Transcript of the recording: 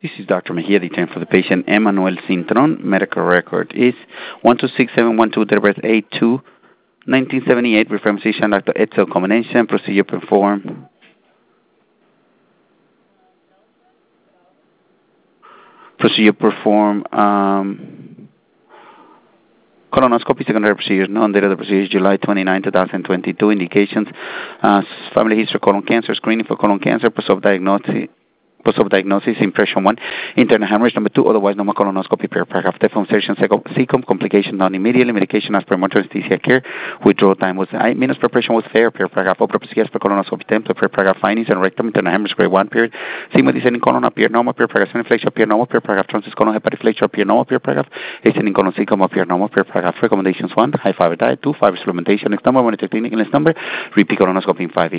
This is Dr. Mejia, the time for the patient, Emmanuel Cintron. Medical record is 126712, date of birth 8/2/1978. Reference physician, Dr. Edsel Combination. Procedure performed. Colonoscopy, secondary procedures, none. Date of the procedure is July 29, 2022. Indications, family history of colon cancer, screening for colon cancer, post-op diagnosis, impression 1, internal hemorrhage, number 2, otherwise normal colonoscopy per paragraph. Deform surgeon, CECOM, complication done immediately, medication as per monitoring anesthesia care, withdrawal time was minus preparation was fair per paragraph, autopsy as per colonoscopy template per paragraph, findings and rectum, internal hemorrhage grade 1 period, sigma descending colon appear normal per paragraph, inflection appear normal per paragraph, transverse colon hepatiflection appear normal per paragraph, ascending colon CECOM appear normal per paragraph. Recommendations 1, high fiber diet, 2, fiber supplementation, next number, monitor clinic, next number, repeat colonoscopy in 5 years.